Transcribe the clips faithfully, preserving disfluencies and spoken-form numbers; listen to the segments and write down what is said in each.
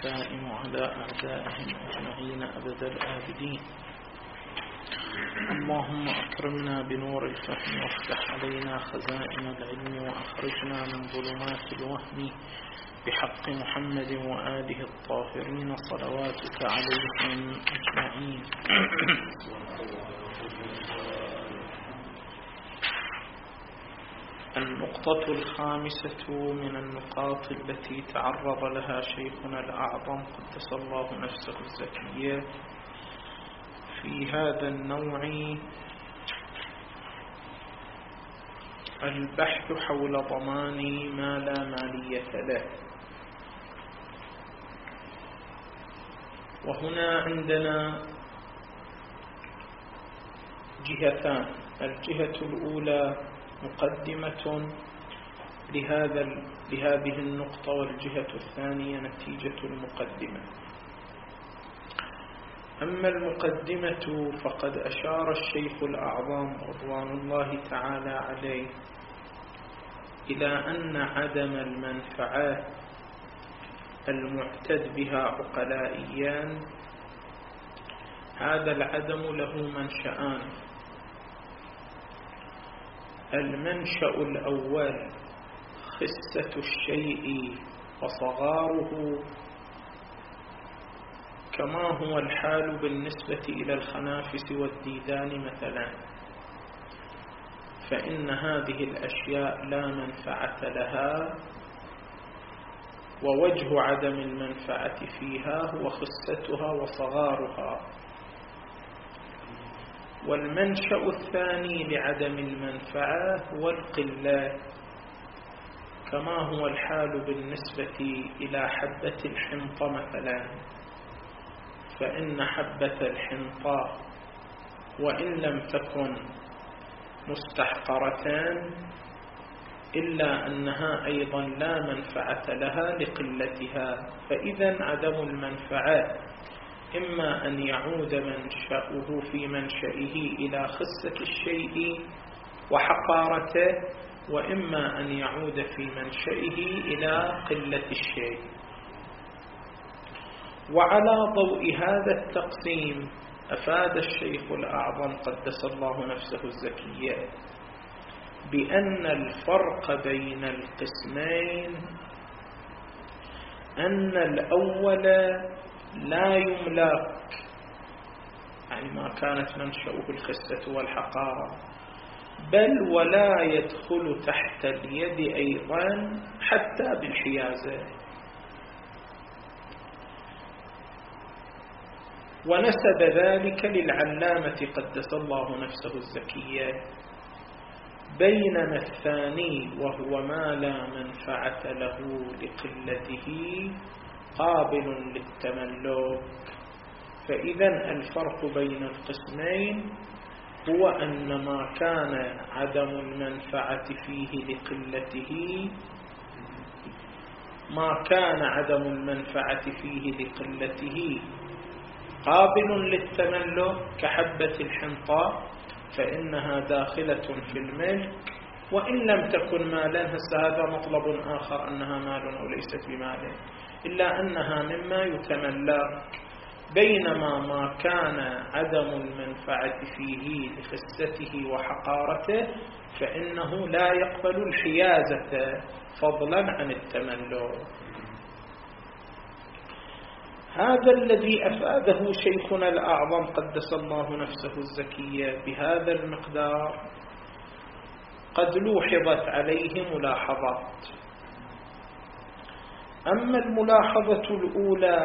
الدائم على أعدائهم أجمعين أبد الآبدين. اللهم أكرمنا بنور الفهم وافتح علينا خزائن العلم وأخرجنا من ظلمات الوهم بحق محمد وآله الطاهرين صلواتك عليهم أجمعين. النقطة الخامسة من النقاط التي تعرض لها شيخنا الأعظم قدس الله نفسه الزكية في هذا النوع البحث حول ضمان ما لا مالية له. وهنا عندنا جهتان، الجهة الأولى مقدمة لهذا لهذه النقطة، والجهة الثانية نتيجة المقدمة. أما المقدمة فقد أشار الشيخ الأعظم رضوان الله تعالى عليه إلى أن عدم المنفعة المعتد بها عقلائيان هذا العدم له منشأان. المنشأ الأول خسة الشيء وصغاره، كما هو الحال بالنسبة إلى الخنافس والديدان مثلا، فإن هذه الأشياء لا منفعة لها، ووجه عدم المنفعة فيها هو خستها وصغارها. والمنشأ الثاني لعدم المنفعة هو القلة، كما هو الحال بالنسبة إلى حبة الحنطة مثلا، فإن حبة الحنطة وإن لم تكن مستحقرتان إلا أنها أيضا لا منفعة لها لقلتها. فإذا عدم المنفعة إما أن يعود منشأه في منشئه إلى خسة الشيء وحقارته، وإما أن يعود في منشئه إلى قلة الشيء. وعلى ضوء هذا التقسيم أفاد الشيخ الأعظم قدس الله نفسه الزكية بأن الفرق بين القسمين أن الأول لا يملك، يعني ما كانت منشأه الخسة والحقارة، بل ولا يدخل تحت اليد أيضا حتى بالحيازة. ونسب ذلك للعلامة قدس الله نفسه الزكية، بينما الثاني وهو ما لا منفعة له لقلته قابل للتملك. فإذا الفرق بين القسمين هو أن ما كان عدم المنفعة فيه لقلته ما كان عدم المنفعة فيه لقلته قابل للتملك كحبة الحنطة، فإنها داخلة في الملك وإن لم تكن مالا. هذا مطلب آخر، أنها مال أو ليست بمال، إلا أنها مما يتملك. بينما ما كان عدم المنفعة فيه لخسته وحقارته فإنه لا يقبل الحيازة فضلا عن التملك. هذا الذي أفاده شيخنا الأعظم قدس الله نفسه الزكية بهذا المقدار قد لوحظت عليه ملاحظات. أما الملاحظة الأولى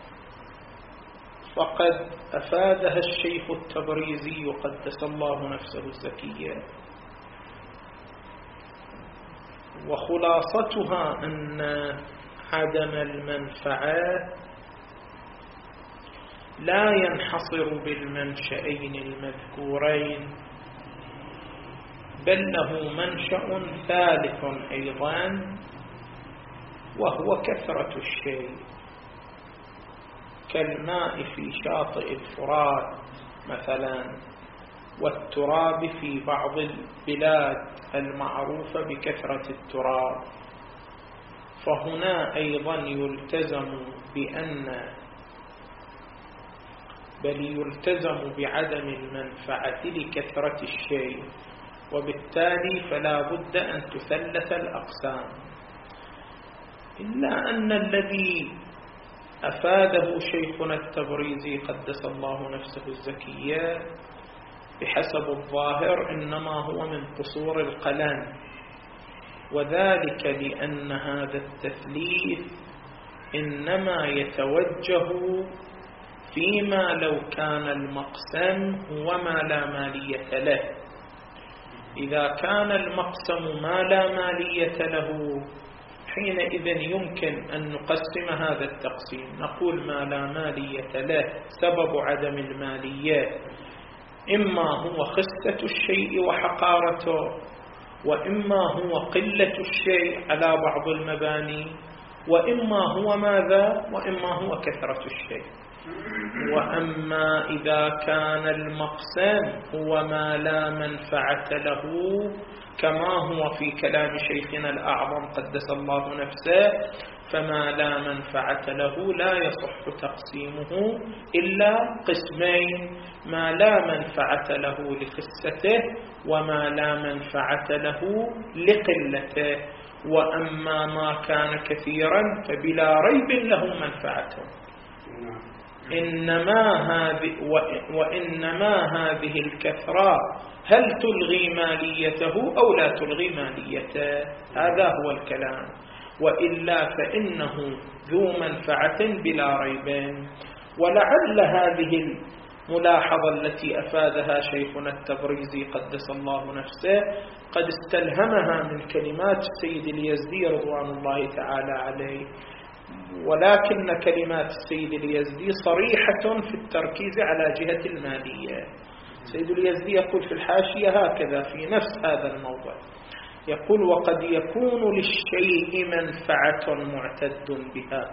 فقد أفادها الشيخ التبريزي قدس الله نفسه الزكية، وخلاصتها أن عدم المنفعة لا ينحصر بالمنشأين المذكورين، بل له منشأ ثالث أيضا، وهو كثرة الشيء، كالماء في شاطئ الفرات مثلا، والتراب في بعض البلاد المعروفة بكثرة التراب. فهنا أيضا يلتزم بأن بل يلتزم بعدم المنفعة لكثرة الشيء، وبالتالي فلا بد أن تثلث الأقسام. إلا أن الذي أفاده شيخنا التبريزي قدس الله نفسه الزكية بحسب الظاهر إنما هو من قصور القلم، وذلك لأن هذا التثليث إنما يتوجه فيما لو كان المقسم هو ما لا مالية له. إذا كان المقسم ما لا مالية له حينئذ يمكن أن نقسم هذا التقسيم، نقول ما لا مالية له سبب عدم المالية إما هو خسة الشيء وحقارته، وإما هو قلة الشيء على بعض المباني، وإما هو ماذا؟ وإما هو كثرة الشيء. وأما إذا كان المقسم هو ما لا منفعة له كما هو في كلام شيخنا الأعظم قدس الله نفسه، فما لا منفعة له لا يصح تقسيمه إلا قسمين: ما لا منفعة له لخسته، وما لا منفعة له لقلته. وأما ما كان كثيرا فبلا ريب له منفعته، إنما هذه وإنما هذه الكثرة هل تلغي ماليته أو لا تلغي ماليته؟ هذا هو الكلام. وإلا فإنه ذو منفعة بلا ريب. ولعل هذه الملاحظة التي أفادها شيخنا التبريزي قدس الله نفسه قد استلهمها من كلمات السيد اليزدي رضوان الله تعالى عليه، ولكن كلمات السيد اليزدي صريحة في التركيز على جهة المالية. السيد اليزدي يقول في الحاشية هكذا في نفس هذا الموضوع، يقول: وقد يكون للشيء منفعة معتد بها،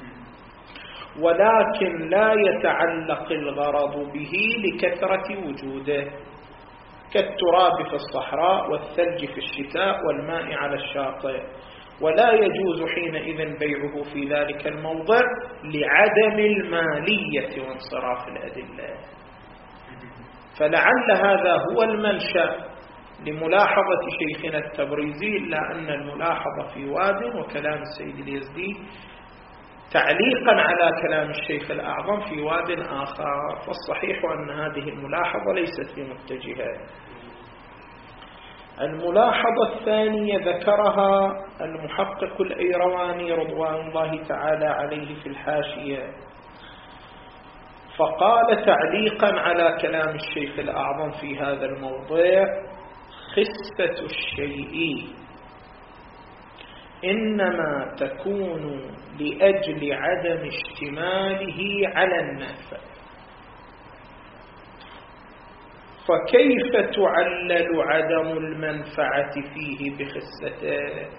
ولكن لا يتعلق الغرض به لكثرة وجوده، كالتراب في الصحراء والثلج في الشتاء والماء على الشاطئ، ولا يجوز حينئذ بيعه في ذلك الموضع لعدم المالية وانصراف الأدلة. فلعل هذا هو المنشأ لملاحظة شيخنا التبريزي، إلا أن الملاحظة في واد وكلام السيد اليزدي تعليقا على كلام الشيخ الأعظم في واد آخر، فالصحيح أن هذه الملاحظة ليست بمتجهة. الملاحظة الثانية ذكرها المحقق الأيرواني رضوان الله تعالى عليه في الحاشية، فقال تعليقا على كلام الشيخ الأعظم في هذا الموضوع: خسة الشيء إنما تكون لأجل عدم اشتماله على النفع، فكيف تعلل عدم المنفعة فيه بخسته؟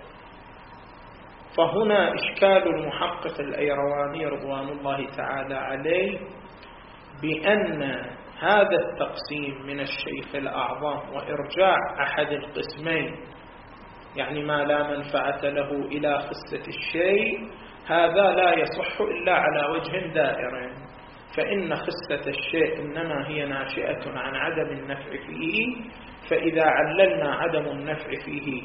فهنا إشكال المحقق الأيرواني رضوان الله تعالى عليه بأن هذا التقسيم من الشيخ الأعظم وإرجاع أحد القسمين، يعني ما لا منفعة له إلى خسة الشيء، هذا لا يصح إلا على وجه دائر، فإن خسة الشيء إنما هي ناشئة عن عدم النفع فيه، فإذا عللنا عدم النفع فيه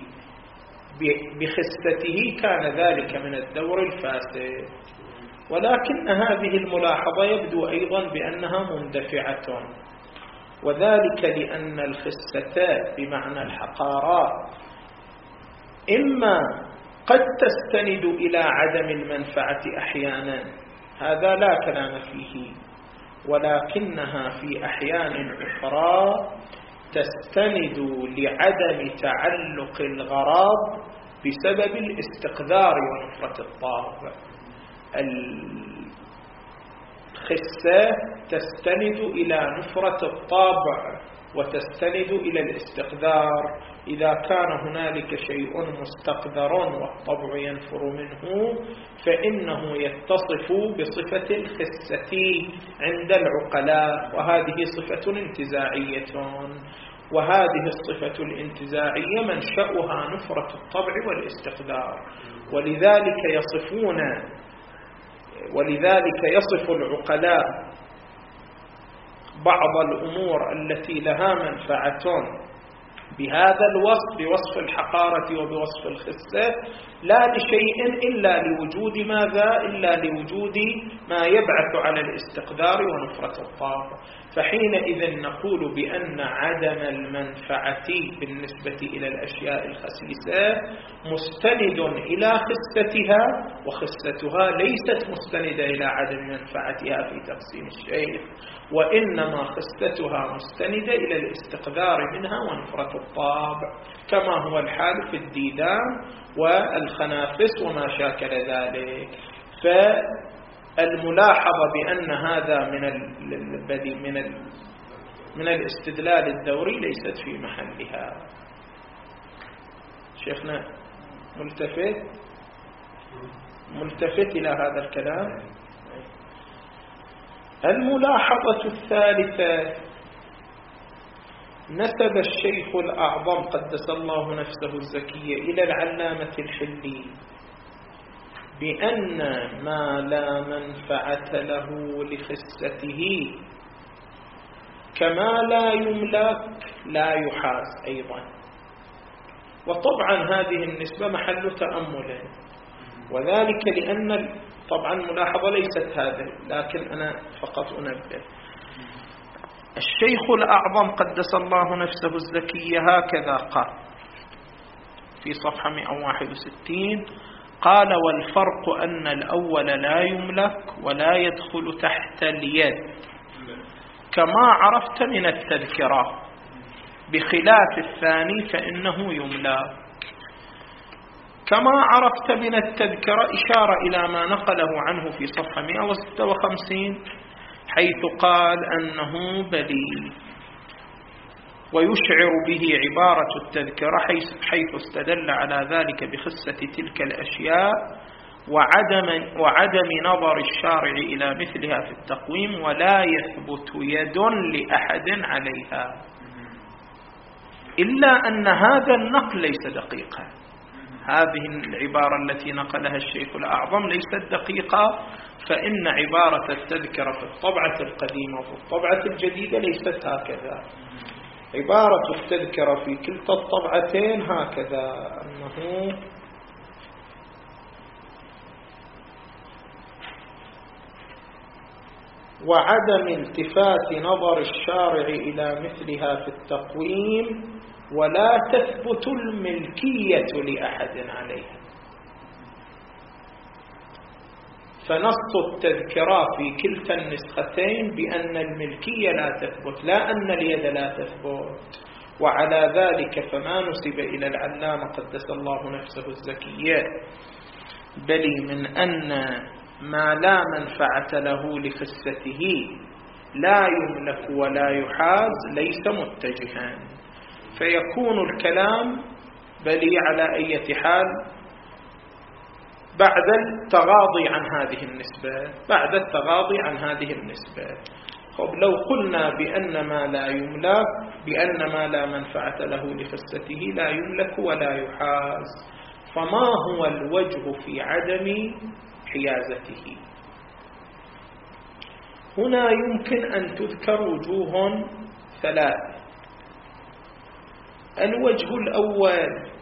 بخسته كان ذلك من الدور الفاسد. ولكن هذه الملاحظة يبدو أيضا بأنها مندفعة، وذلك لأن الخسة بمعنى الحقارات إما قد تستند إلى عدم المنفعة أحيانا، هذا لا كلام فيه، ولكنها في أحيان أخرى تستند لعدم تعلق الغرض بسبب الاستقذار ونفرة الطابع. الخسة تستند إلى نفرة الطابع وتستند إلى الاستقذار. إذا كان هنالك شيء مستقذر والطبع ينفر منه فإنه يتصف بصفة الخسة عند العقلاء، وهذه صفة انتزاعية. وهذه الصفة الانتزاعية منشأها نفرة الطبع والاستقدار، ولذلك يصفون ولذلك يصف العقلاء بعض الأمور التي لها منفعة بهذا الوصف، بوصف الحقارة وبوصف الخسة، لا لشيء إلا لوجود ماذا؟ إلا لوجود ما يبعث على الاستقدار ونفرة الطابع. فحينئذ نقول بأن عدم المنفعة بالنسبة إلى الأشياء الخسيسة مستند إلى خستها، وخستها ليست مستندة إلى عدم منفعتها في تقسيم الشيء، وإنما خستها مستندة إلى الاستقدار منها ونفرة الطابع، كما هو الحال في الديدان والخنافس وما شاكل ذلك. فالملاحظة بأن هذا من ال من ال من الاستدلال الدوري ليست في محلها. شيخنا ملتفت ملتفت إلى هذا الكلام. الملاحظة الثالثة: نسب الشيخ الأعظم قدس الله نفسه الزكية إلى العلامة الحلي بأن ما لا منفعة له لخسته كما لا يملك لا يحاز أيضا. وطبعا هذه النسبة محل تأمل، وذلك لأن طبعا ملاحظة ليست هذه، لكن أنا فقط أنبه. الشيخ الأعظم قدس الله نفسه الزكية هكذا قال في صفحة مئة وواحد وستين، قال: والفرق أن الأول لا يملك ولا يدخل تحت اليد كما عرفت من التذكرة، بخلاف الثاني فإنه يملك. كما عرفت من التذكرة إشارة إلى ما نقله عنه في صفحة مئة وستة وخمسين، حيث قال أنه بلي، ويشعر به عبارة التذكرة حيث استدل على ذلك بخسة تلك الأشياء وعدم, وعدم نظر الشارع إلى مثلها في التقويم، ولا يثبت يد لأحد عليها، إلا أن هذا النقل ليس دقيقا. هذه العبارة التي نقلها الشيخ الأعظم ليست دقيقة، فإن عبارة التذكرة في الطبعة القديمة وفي الطبعة الجديدة ليست هكذا. عبارة التذكرة في كلتا الطبعتين هكذا، أنه وعدم التفات نظر الشارع إلى مثلها في التقويم، ولا تثبت الملكية لأحد عليها. فنص التذكرة في كلتا النسختين بأن الملكية لا تثبت، لا أن اليد لا تثبت. وعلى ذلك فما نسب إلى العلامة قدس الله نفسه الزكية بل من أن ما لا منفعة له لخسته لا يملك ولا يحاز ليس متجها، فيكون الكلام بلي على أي حال بعد التغاضي عن هذه النسبة بعد التغاضي عن هذه النسبة. خب لو قلنا بأن ما لا يملك بأن ما لا منفعة له لخسته لا يملك ولا يحاز، فما هو الوجه في عدم حيازته؟ هنا يمكن أن تذكر وجوه ثلاث. الوجه الأول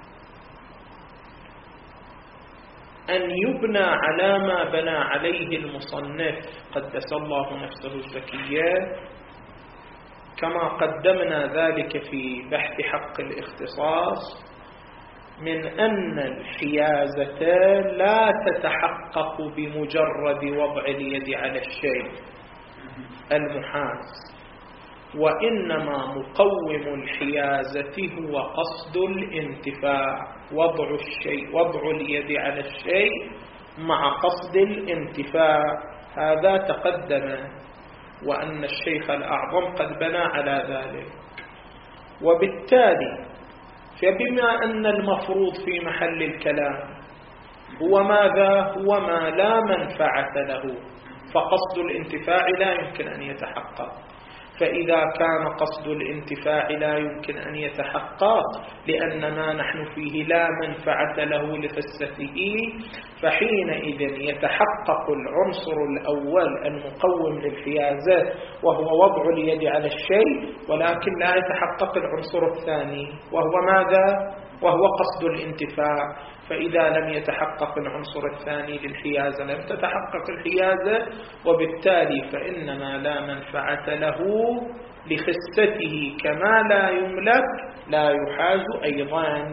أن يبنى على ما بنى عليه المصنف قدس الله نفسه الزكية، كما قدمنا ذلك في بحث حق الاختصاص، من أن الحيازة لا تتحقق بمجرد وضع اليد على الشيء المحاز، وإنما مقوم الحيازة هو قصد الانتفاع، وضع الشيء وضع اليد على الشيء مع قصد الانتفاع. هذا تقدم، وأن الشيخ الأعظم قد بنى على ذلك. وبالتالي فبما أن المفروض في محل الكلام هو ماذا؟ هو ما لا منفعة له، فقصد الانتفاع لا يمكن أن يتحقق. فإذا كان قصد الانتفاع لا يمكن أن يتحقق لأن ما نحن فيه لا منفعة له لخسته، فحينئذ يتحقق العنصر الأول المقوم للحيازة وهو وضع اليد على الشيء، ولكن لا يتحقق العنصر الثاني وهو ماذا؟ وهو قصد الانتفاع. فإذا لم يتحقق العنصر الثاني للحيازة لم تتحقق الحيازة، وبالتالي فإنما لا منفعة له لخسته كما لا يملك لا يحاز أيضا.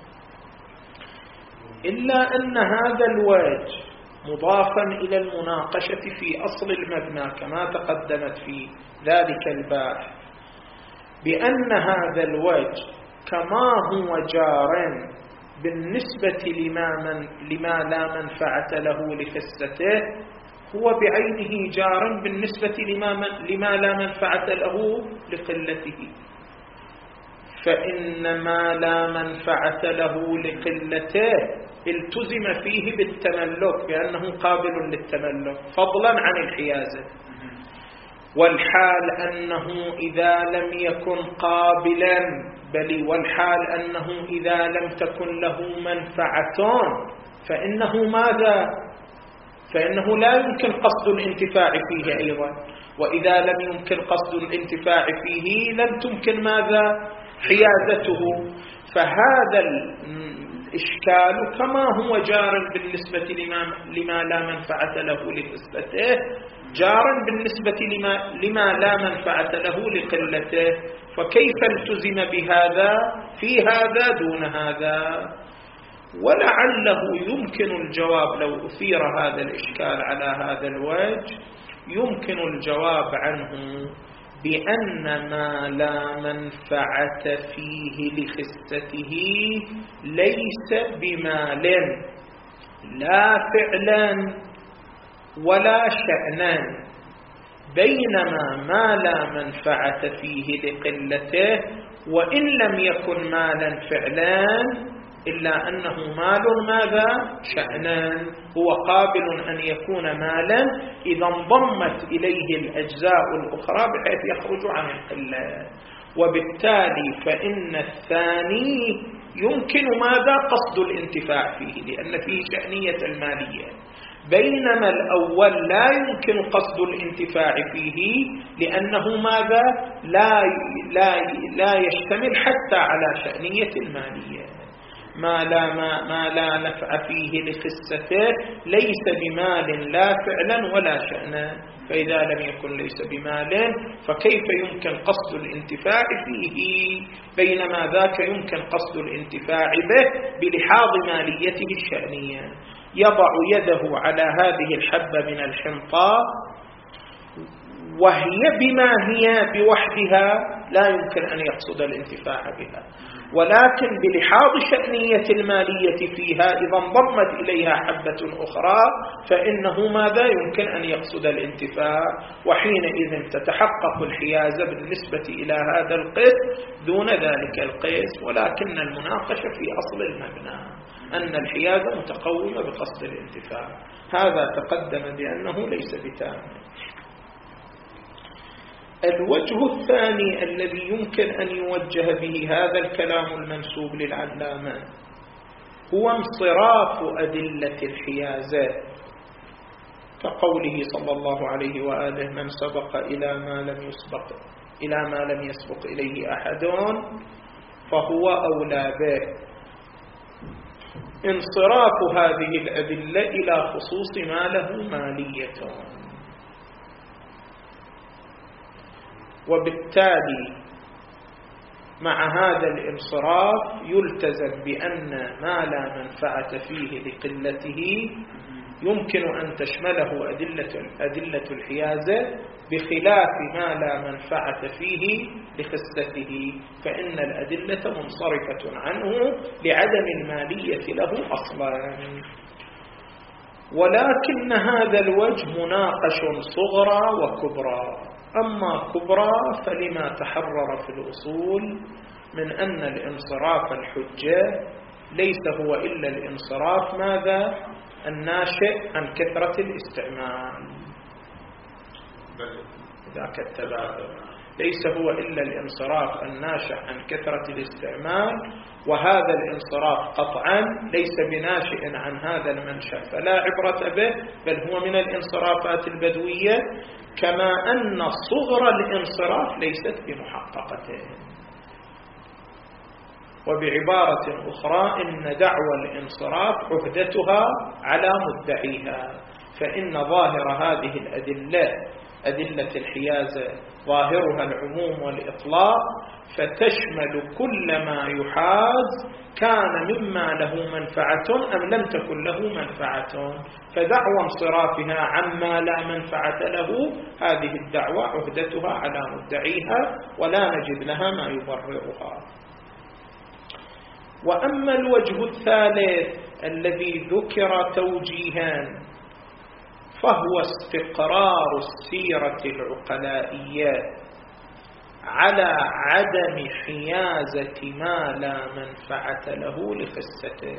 إلا أن هذا الوجه مضافا إلى المناقشة في أصل المبنى كما تقدمت في ذلك الباحث، بأن هذا الوجه كما هو جار بالنسبة لما, من لما لا منفعة له لخسته، هو بعينه جار بالنسبة لما, من لما لا منفعة له لقلته. فإن ما لا منفعة له لقلته التزم فيه بالتملك بأنه قابل للتملك فضلا عن الحيازة، والحال أنه إذا لم يكن قابلا بل والحال أنه إذا لم تكن له منفعة فإنه ماذا؟ فإنه لا يمكن قصد الانتفاع فيه أيضا، وإذا لم يمكن قصد الانتفاع فيه لم تمكن ماذا؟ حيازته. فهذا الإشكال كما هو جار بالنسبة لما, لما لا منفعة له لخسته جارا بالنسبة لما, لما لا منفعة له لقلته، فكيف التزم بهذا في هذا دون هذا؟ ولعله يمكن الجواب لو أثير هذا الإشكال على هذا الوجه، يمكن الجواب عنه بأن ما لا منفعة فيه لخسته ليس بمال لا فعلا ولا شأنا، بينما ما لا منفعة فيه لقلته وإن لم يكن مالا فعلا إلا أنه مال ماذا؟ شأنا، هو قابل أن يكون مالا إذا انضمت إليه الأجزاء الأخرى بحيث يخرج عن القلة، وبالتالي فإن الثاني يمكن ماذا؟ قصد الانتفاع فيه لأن فيه شأنية المالية، بينما الأول لا يمكن قصد الانتفاع فيه لأنه ماذا؟ لا, لا, لا يشتمل حتى على شأنية المالية. ما لا, ما, ما لا نفع فيه لخسته ليس بمال لا فعلا ولا شأنا، فإذا لم يكن ليس بمال فكيف يمكن قصد الانتفاع فيه بينما ذاك يمكن قصد الانتفاع به بلحاظ ماليته الشأنية. يضع يده على هذه الحبة من الحنطة وهي بما هي بوحدها لا يمكن أن يقصد الانتفاع بها، ولكن بلحاظ شأنية المالية فيها إذا انضمت إليها حبة أخرى فإنه ماذا؟ يمكن أن يقصد الانتفاع، وحينئذ تتحقق الحيازة بالنسبة إلى هذا القسم دون ذلك القسم. ولكن المناقشة في أصل المبنى أن الحيازة متقومة بقصد الانتفاع، هذا تقدم بأنه ليس بتام. الوجه الثاني الذي يمكن أن يوجه به هذا الكلام المنسوب للعلامة هو انصراف أدلة الحيازة، كقوله صلى الله عليه وآله: من سبق إلى ما لم يسبق إلى ما لم يسبق إليه أحد فهو أولى به. انصراف هذه الأدلة إلى خصوص ما له مالية، وبالتالي مع هذا الانصراف يلتزم بأن ما لا منفعة فيه لقلته يمكن أن تشمله أدلة, أدلة الحيازة بخلاف ما لا منفعة فيه لخسته، فإن الأدلة منصرفة عنه لعدم المالية له أصلا. ولكن هذا الوجه مناقش صغرى وكبرى. أما كبرى فلما تحرر في الأصول من أن الانصراف الحجة ليس هو إلا الانصراف ماذا؟ الناشئ عن كثرة الاستعمال ذاك التبادل. ليس هو إلا الانصراف الناشئ عن كثرة الاستعمال، وهذا الانصراف قطعا ليس بناشئ عن هذا المنشأ فلا عبرة به، بل هو من الانصرافات البدوية، كما أن صغر الانصراف ليست بمحققته. وبعبارة أخرى إن دعوى الانصراف عهدتها على مدعيها، فإن ظاهر هذه الأدلة أدلة الحيازة ظاهرها العموم والإطلاق، فتشمل كل ما يحاز كان مما له منفعة أم لم تكن له منفعة، فدعوى انصرافها عما لا منفعة له هذه الدعوى عهدتها على مدعيها ولا نجد لها ما يبررها. وأما الوجه الثالث الذي ذكر توجيها فهو استقرار السيرة العقلائية على عدم حيازة ما لا منفعة له لخسته.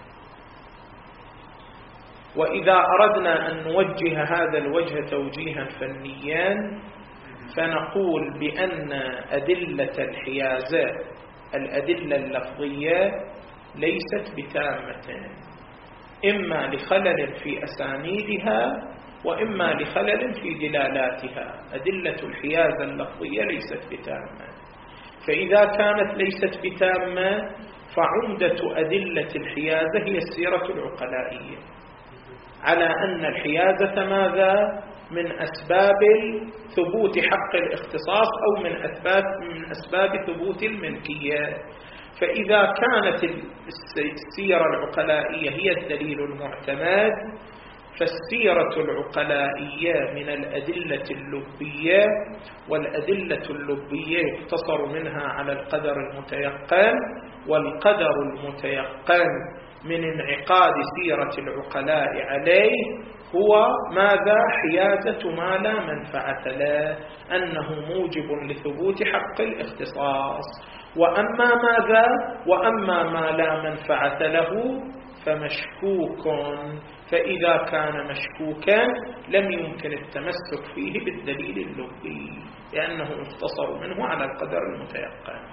وإذا أردنا أن نوجه هذا الوجه توجيها فنيا فنقول بأن أدلة الحيازة الأدلة اللفظية ليست بتامة، إما لخلل في أسانيدها وإما لخلل في دلالاتها. أدلة الحيازة اللفظية ليست بتامة، فإذا كانت ليست بتامة فعمدة أدلة الحيازة هي السيرة العقلائية، على أن الحيازة ماذا؟ من أسباب ثبوت حق الاختصاص أو من أسباب, من أسباب ثبوت الملكية. فإذا كانت السيرة العقلائية هي الدليل المعتمد، فالسيرة العقلائية من الأدلة اللبية، والأدلة اللبية يقتصر منها على القدر المتيقن، والقدر المتيقن من انعقاد سيرة العقلاء عليه هو ماذا؟ حيازة ما لا منفعة له، أنه موجب لثبوت حق الاختصاص. وأما ماذا؟ وأما ما لا منفعة له فمشكوك، فإذا كان مشكوكا لم يمكن التمسك فيه بالدليل اللبي لأنه يقتصر منه على القدر المتيقن.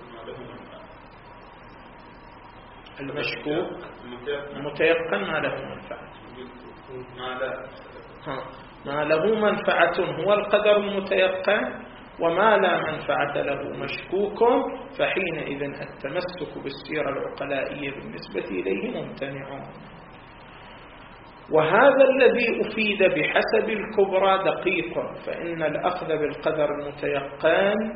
المشكوك المتيقن ما له منفعة، ما له منفعة هو القدر المتيقن، وما لا منفعة له مشكوك، فحينئذ التمسك بالسيرة العقلائية بالنسبة إليه ممتنع. وهذا الذي أفيد بحسب الكبرى دقيق، فإن الأخذ بالقدر المتيقن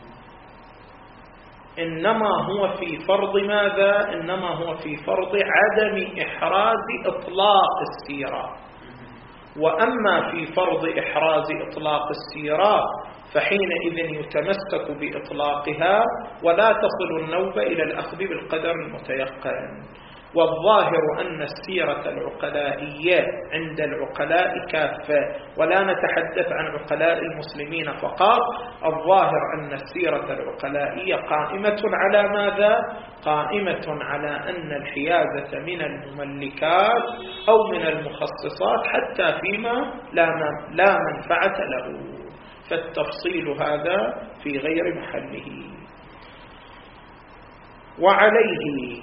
إنما هو في فرض ماذا؟ إنما هو في فرض عدم إحراز إطلاق السيرة. وأما في فرض إحراز إطلاق السيرة فحينئذ يتمسك بإطلاقها ولا تصل النوبة إلى الأخذ بالقدر المتيقن. والظاهر أن السيرة العقلائية عند العقلاء كافة، ولا نتحدث عن عقلاء المسلمين فقط، الظاهر أن السيرة العقلائية قائمة على ماذا؟ قائمة على أن الحيازة من المملكات أو من المخصصات حتى فيما لا منفعة له، فالتفصيل هذا في غير محله. وعليه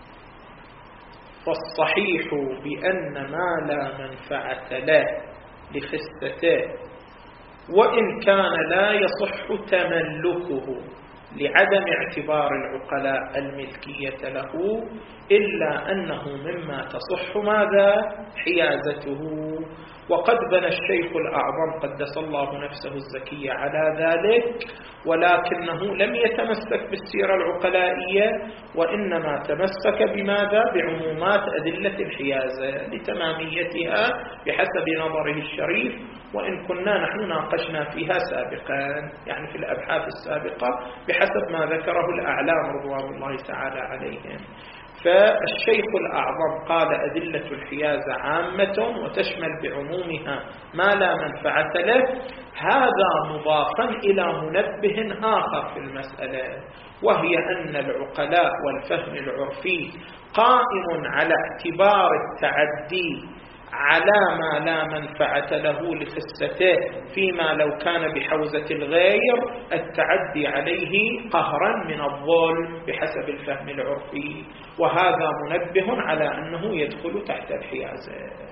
فالصحيح بأن ما لا منفعة له لخسته وإن كان لا يصح تملكه لعدم اعتبار العقلاء الملكية له، إلا أنه مما تصح ماذا؟ حيازته. وقد بنى الشيخ الأعظم قدس الله نفسه الزكية على ذلك، ولكنه لم يتمسك بالسيرة العقلائية، وإنما تمسك بماذا؟ بعمومات أدلة الحيازة لتماميتها بحسب نظره الشريف، وإن كنا نحن ناقشنا فيها سابقا يعني في الأبحاث السابقة بحسب ما ذكره الأعلام رضوان الله تعالى عليهم. فالشيخ الأعظم قال أدلة الحيازة عامة وتشمل بعمومها ما لا منفعة له، هذا مضافا إلى منبه آخر في المسألة، وهي أن العقلاء والفهم العرفي قائم على اعتبار التعدي على ما لا منفعة له لخسته فيما لو كان بحوزة الغير التعدي عليه قهرا من الظلم بحسب الفهم العرفي، وهذا منبه على أنه يدخل تحت الحيازة.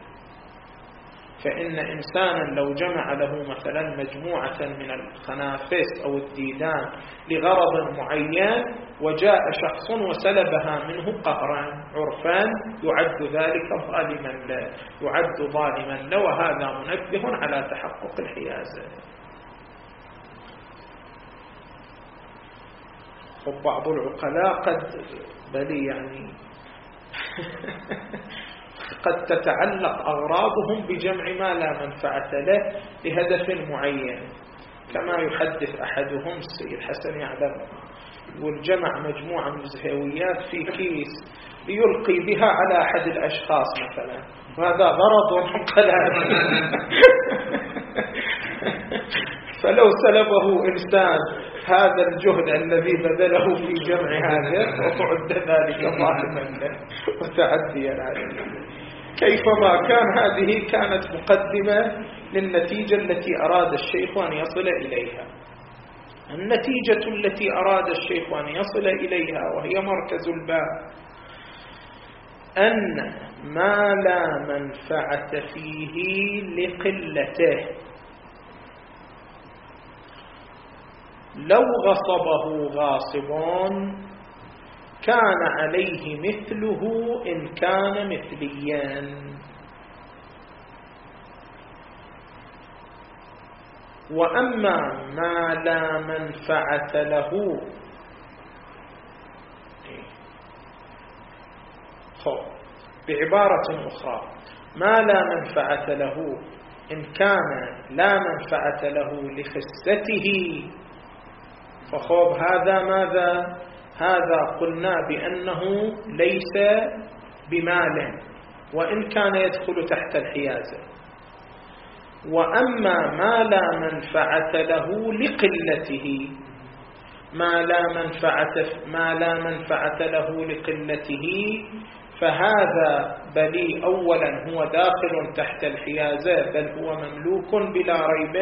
فإن إنسانا لو جمع له مثلا مجموعة من الخنافس أو الديدان لغرض معين وجاء شخص وسلبها منه قهرا عرفا يعد ذلك ظالما له يعد ظالما له وهذا منبه على تحقق الحيازة. وبعض العقلاء قد بل يعني قد تتعلق أغراضهم بجمع ما لا منفعة له لهدف معين، كما يحدث أحدهم السيد حسن يعلم يقول جمع مجموعة من الزهويات في كيس ليلقي بها على أحد الأشخاص مثلا، وهذا غرض عقلاء. فلو سلبه إنسان هذا الجهد الذي بذله في جمع هذا وتعد ذلك ظالما له وتعديا عليه. كيفما كان هذه كانت مقدمة للنتيجة التي أراد الشيخ أن يصل إليها. النتيجة التي أراد الشيخ أن يصل إليها وهي مركز الباب أن ما لا منفعة فيه لقلته لو غصبه غاصب كان عليه مثله إن كان مثليا، وأما ما لا منفعة له بعبارة أخرى ما لا منفعة له إن كان لا منفعة له لخسته فخوب هذا ماذا؟ هذا قلنا بأنه ليس بمال وإن كان يدخل تحت الحيازة. وأما ما لا منفعة له لقلته ما لا منفعة ما لا منفعة له لقلته فهذا بل أولا هو داخل تحت الحيازة بل هو مملوك بلا ريب.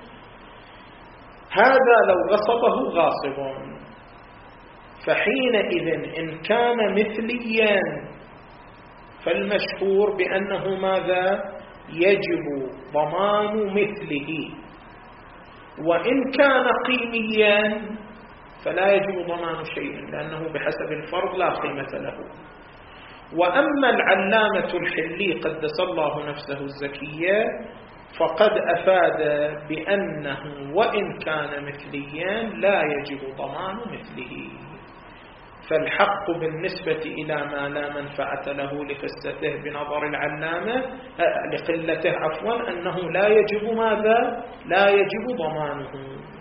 هذا لو غصبه غاصب فحينئذ إن كان مثليا فالمشهور بأنه ماذا؟ يجب ضمان مثله، وإن كان قيميا فلا يجب ضمان شيء لأنه بحسب الفرض لا قيمة له. وأما العلامة الحلي قدس الله نفسه الزكية فقد أفاد بأنه وإن كان مثليا لا يجب ضمان مثله. فالحق بالنسبة إلى ما لا منفعة له لخسته بنظر العلامة لقلته عفوا أنه لا يجب ماذا؟ لا يجب ضمانه.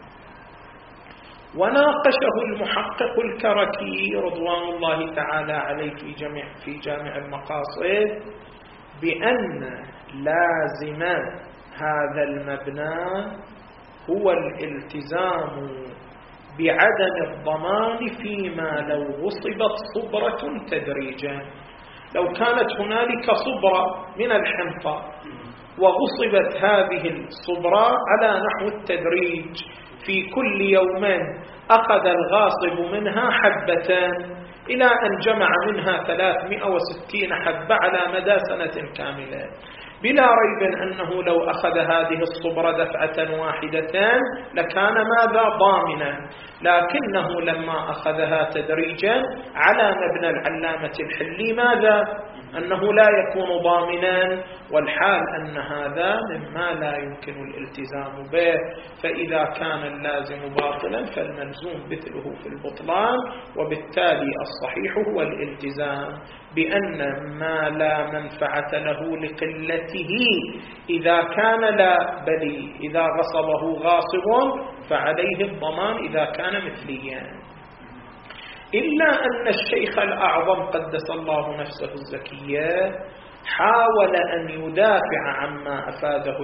وناقشه المحقق الكركي رضوان الله تعالى عليه في جامع في جامع المقاصد بأن لازم هذا المبنى هو الالتزام بعدم الضمان فيما لو غصبت صبرة تدريجا. لو كانت هنالك صبرة من الحنطة وغصبت هذه الصبرة على نحو التدريج في كل يوم أخذ الغاصب منها حبة إلى أن جمع منها ثلاثمائة وستين حبة على مدى سنة كاملة، بلا ريب أنه لو أخذ هذه الصبرة دفعة واحدة لكان ماذا؟ ضامنا. لكنه لما أخذها تدريجا على مبنى العلامة الحلي ماذا؟ أنه لا يكون ضامنا، والحال أن هذا مما لا يمكن الالتزام به. فإذا كان اللازم باطلا فالملزوم مثله في البطلان، وبالتالي الصحيح هو الالتزام بأن ما لا منفعة له لقلته إذا كان لا بل إذا غصبه غاصب فعليه الضمان إذا كان مثليا. إلا أن الشيخ الأعظم قدس الله نفسه الزكية حاول أن يدافع عما أفاده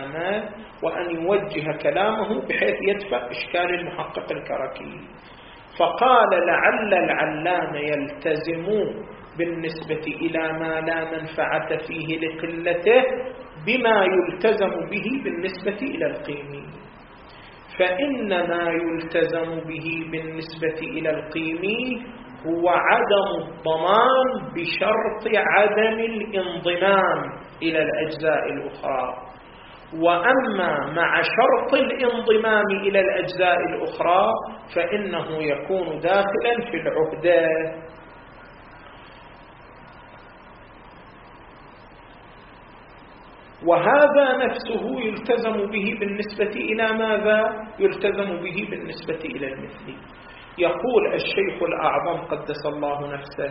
العلامة وأن يوجه كلامه بحيث يدفع إشكال المحقق الكركي. فقال لعل العلام يلتزم بالنسبة إلى ما لا منفعة فيه لقلته بما يلتزم به بالنسبة إلى القيمي، فإن ما يلتزم به بالنسبة إلى القيمي هو عدم الضمان بشرط عدم الانضمام إلى الأجزاء الأخرى، وأما مع شرط الانضمام إلى الأجزاء الأخرى فإنه يكون داخلا في العهدة. وهذا نفسه يلتزم به بالنسبة إلى ماذا؟ يلتزم به بالنسبة إلى المثل. يقول الشيخ الأعظم قدس الله نفسه: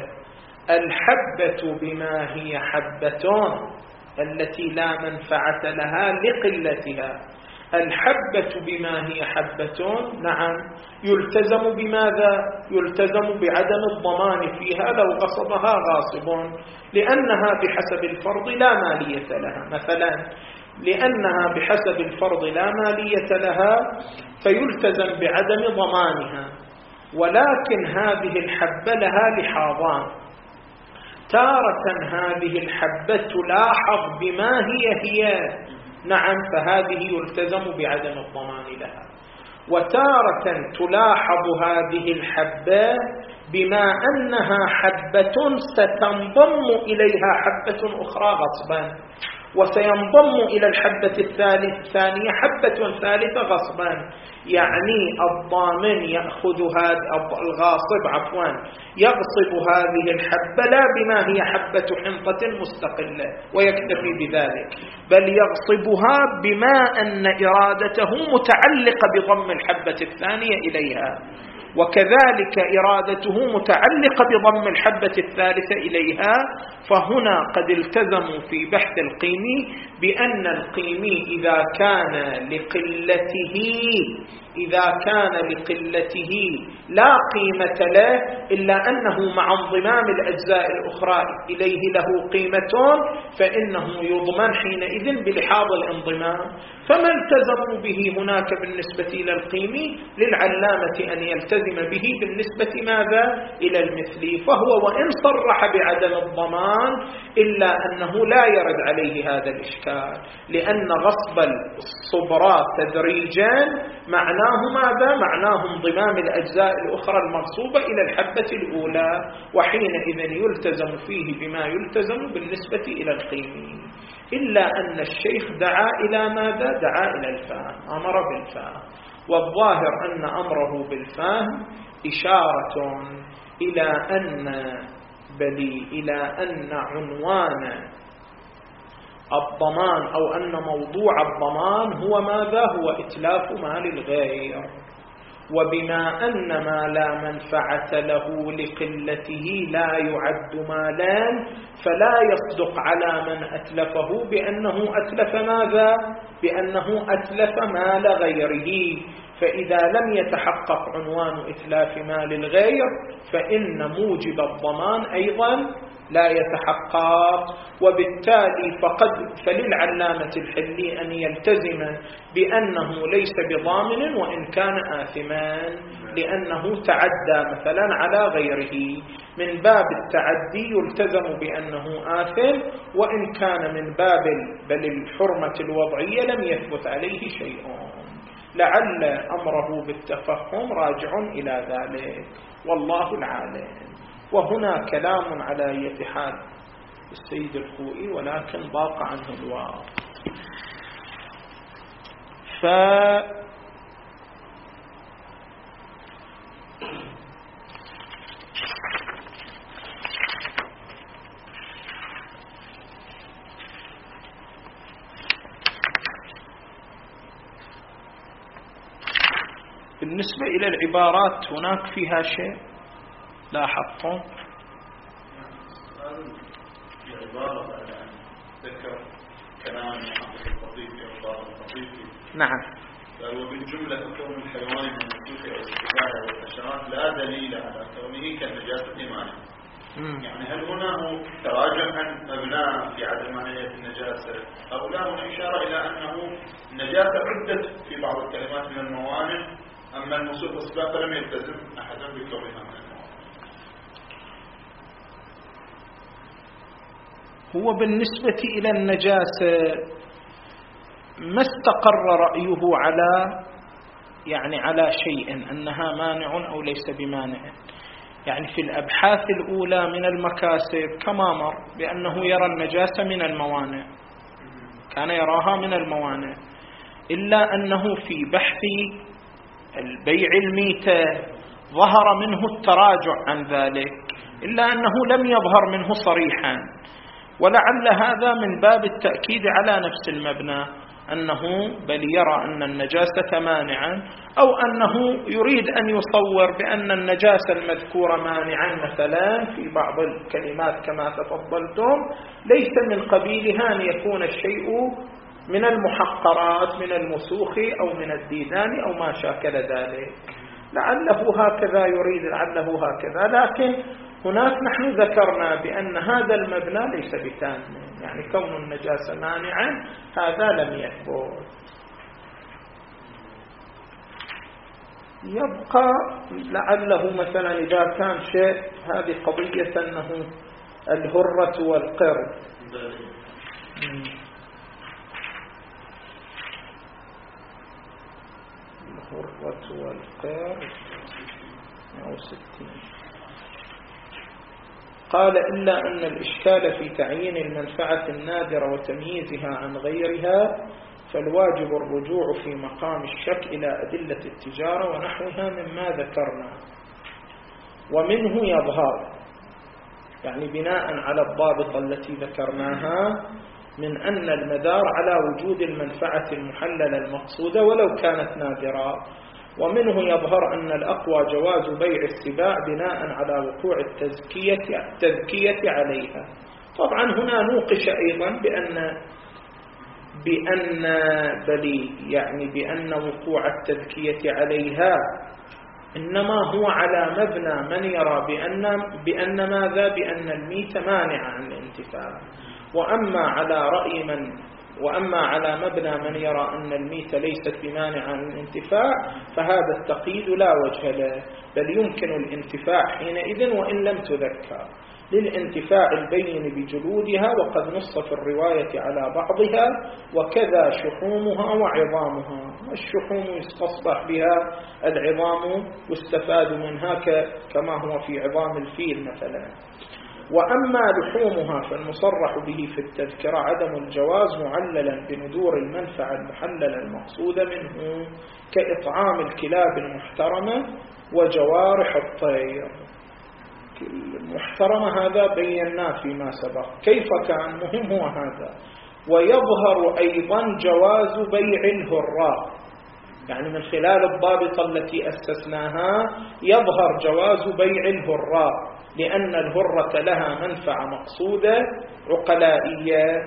الحبة بما هي حبة التي لا منفعة لها لقلتها، الحبة بما هي حبة نعم يلتزم بماذا؟ يلتزم بعدم الضمان فيها لو غصبها غاصب، لأنها بحسب الفرض لا مالية لها، مثلا لأنها بحسب الفرض لا مالية لها فيلتزم بعدم ضمانها. ولكن هذه الحبة لها لحاظان: تارة هذه الحبة تلاحظ بما هي هي نعم فهذه يلتزم بعدم الضمان لها، وتارة تلاحظ هذه الحبة بما أنها حبة ستنضم إليها حبة أخرى غصبا، وسينضم إلى الحبة الثانية حبة ثالثة غصبا، يعني الضامن يأخذ هذا الغاصب عفوا يغصب هذه الحبة لا بما هي حبة حنطة مستقلة ويكتفي بذلك، بل يغصبها بما أن إرادته متعلقة بضم الحبة الثانية إليها، وكذلك إرادته متعلقة بضم الحبة الثالثة إليها. فهنا قد التزموا في بحث القيمي بأن القيمي إذا كان لقلته إذا كان لقلته لا قيمة له إلا أنه مع انضمام الأجزاء الأخرى إليه له قيمة فإنه يضمن حينئذ بلحاظ الانضمام. فما التزموا به هناك بالنسبة إلى القيمي للعلامة أن يلتزم به بالنسبة ماذا؟ إلى المثلي، فهو وإن صرح بعدم الضمان إلا أنه لا يرد عليه هذا الإشكال، لأن غصب الصبرات تدريجا معناه ماذا؟ معناه انضمام الأجزاء الأخرى المغصوبة إلى الحبة الأولى، وحينئذ يلتزم فيه بما يلتزم بالنسبة إلى القيمي. إلا أن الشيخ دعا إلى ماذا؟ دعا إلى الفهم، أمر بالفهم، والظاهر أن أمره بالفهم إشارة إلى أن بل إلى أن عنوان الضمان أو أن موضوع الضمان هو ماذا؟ هو إتلاف مال الغير، وبما أن ما لا منفعة له لقلته لا يعد مالا فلا يصدق على من أتلفه بأنه أتلف ماذا؟ بأنه أتلف مال غيره. فإذا لم يتحقق عنوان إتلاف مال الغير فإن موجب الضمان أيضا لا يتحقق، وبالتالي فقد فللعلامة الحلي أن يلتزم بأنه ليس بضامن وإن كان آثما، لأنه تعدى مثلا على غيره، من باب التعدي يلتزم بأنه آثم وإن كان من باب بل الحرمة الوضعية لم يثبت عليه شيء. لعل أمره بالتفهم راجع إلى ذلك والله العالم. وهنا كلام على أية حال السيد الخوئي ولكن ضاق عنه الواو. ف بالنسبة إلى العبارات هناك فيها شيء لاحظتم؟ العبارة بعد أن ذكر كلام محقق الخطيبي أو الخطيبي نعم قال وبالجملة كون الحيوان من السوق أو السباع والحشرات لا دليل على كونه كالنجاسة مانع. يعني هل هنا هو تراجع عن مبناه في عدم مانعية النجاسة أو لا هنا إشارة إلى أنه النجاسة عدت في بعض الكلمات من الموانع أما الموصوف بالصفات فلم يلتزم أحدا بكونها من الموانع. هو بالنسبة إلى النجاسة ما استقر رأيه على يعني على شيء أنها مانع أو ليس بمانع. يعني في الأبحاث الأولى من المكاسب كما مر بأنه يرى النجاسة من الموانع، كان يراها من الموانع، إلا أنه في بحث البيع الميتة ظهر منه التراجع عن ذلك، إلا أنه لم يظهر منه صريحا، ولعل هذا من باب التأكيد على نفس المبنى، أنه بل يرى أن النجاسة مانعا، أو أنه يريد أن يصور بأن النجاسة المذكورة مانعا مثلا في بعض الكلمات كما تفضلتم ليس من قبيلها أن يكون الشيء من المحقرات من المسوخ أو من الديدان أو ما شاكل ذلك. لعله هكذا يريد، لعله هكذا، لكن هناك نحن ذكرنا بأن هذا المبنى ليس بتام، يعني كون النجاسة مانعا هذا لم يثبت. يبقى لعله مثلا إذا كان شيء، هذه قضية أنه الهرة والقرد، الهرة والقرد أو ستين. قال إلا أن الإشكال في تعيين المنفعة النادرة وتمييزها عن غيرها فالواجب الرجوع في مقام الشك إلى أدلة التجارة ونحوها مما ذكرنا. ومنه يظهر، يعني بناء على الضابطة التي ذكرناها، من أن المدار على وجود المنفعة المحللة المقصودة ولو كانت نادرة. ومنه يظهر أن الأقوى جواز بيع السباع بناء على وقوع التزكية, التزكية عليها. طبعا هنا نوقش أيضا بأن بأن بل يعني بأن وقوع التزكية عليها إنما هو على مبنى من يرى بأن بأن ماذا بأن الميت مانع عن الانتفاع، وأما على رأي من وأما على مبنى من يرى أن الميت ليست بمانع عن الانتفاع فهذا التقييد لا وجه له، بل يمكن الانتفاع حينئذ وإن لم تذكر للانتفاع البين بجلودها، وقد نص في الرواية على بعضها، وكذا شحومها وعظامها. الشحوم يستصبح بها العظام واستفاد منها كما هو في عظام الفيل مثلا. وأما لحومها فالمصرح به في التذكرة عدم الجواز معللا بندور المنفعة المحللة المقصودة منه كإطعام الكلاب المحترمة وجوارح الطير. المحترمة هذا بيناه فيما سبق كيف كان، مهم هو هذا. ويظهر أيضا جواز بيع الهراء، يعني من خلال الضابطة التي أسسناها يظهر جواز بيع الهراء، لأن الهرة لها منفعة مقصودة عقلائية،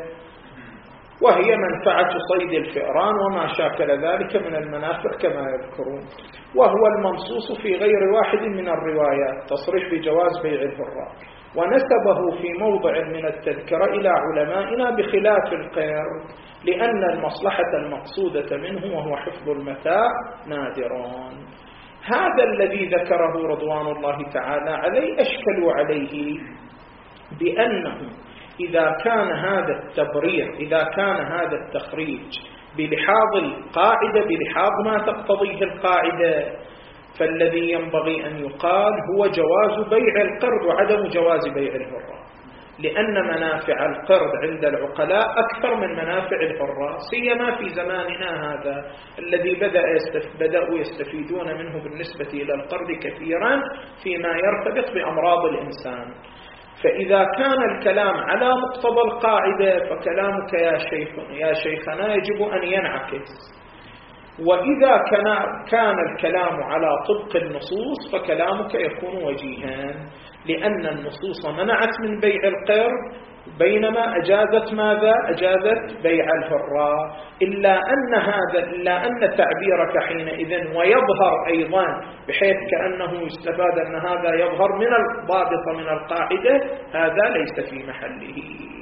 وهي منفعة صيد الفئران وما شاكل ذلك من المنافع كما يذكرون، وهو المنصوص في غير واحد من الروايات تصريح بجواز بيع الهراء، ونسبه في موضع من التذكرة إلى علمائنا بخلاف القرد، لأن المصلحة المقصودة منه وهو حفظ المتاع نادرون. هذا الذي ذكره رضوان الله تعالى عليه أشكلوا عليه بأنه إذا كان هذا التبرير، إذا كان هذا التخريج بلحاظ القاعدة، بلحاظ ما تقتضيه القاعدة، فالذي ينبغي أن يقال هو جواز بيع القرد وعدم جواز بيع الهراء، لأن منافع القرد عند العقلاء أكثر من منافع الهراء، سيما في زماننا هذا الذي بدأ يستف... بدأوا يستفيدون منه بالنسبة إلى القرد كثيرا فيما يرتبط بأمراض الإنسان. فإذا كان الكلام على مقتضى القاعدة فكلامك يا شيخ يا شيخنا يجب أن ينعكس، وإذا كان كان الكلام على طبق النصوص فكلامك يكون وجيها، لأن النصوص منعت من بيع القرد بينما أجازت ماذا؟ أجازت بيع الهراء، إلا أن هذا إلا أن تعبيرك حينئذ ويظهر أيضا بحيث كأنه يستفاد أن هذا يظهر من الضابط من القاعدة، هذا ليس في محله.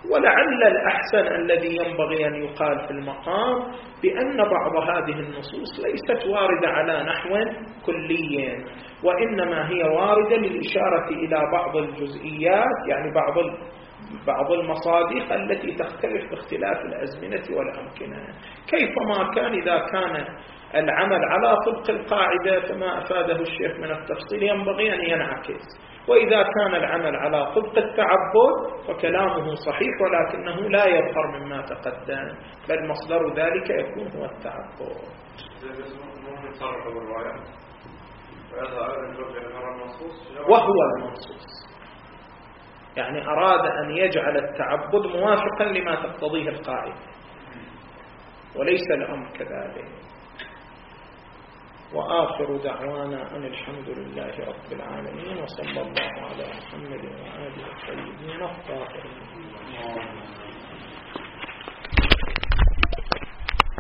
ولعل الأحسن الذي ينبغي أن يقال في المقام بأن بعض هذه النصوص ليست واردة على نحو كلي، وإنما هي واردة للإشارة إلى بعض الجزئيات، يعني بعض بعض المصادق التي تختلف باختلاف الأزمنة والأمكنة. كيفما كان، إذا كان العمل على طبق القاعدة فما أفاده الشيخ من التفصيل ينبغي أن ينعكس، وإذا كان العمل على طبق التعبد فكلامه صحيح ولكنه لا يظهر مما تقدم، بل مصدر ذلك يكون هو التعبد. وهو المنصوص، يعني أراد أن يجعل التعبد موافقا لما تقتضيه القاعدة، وليس الأمر كذلك. وآخر دعوانا أن الحمد لله رب العالمين، وصلى الله على محمد وآله الطيبين الطاهرين.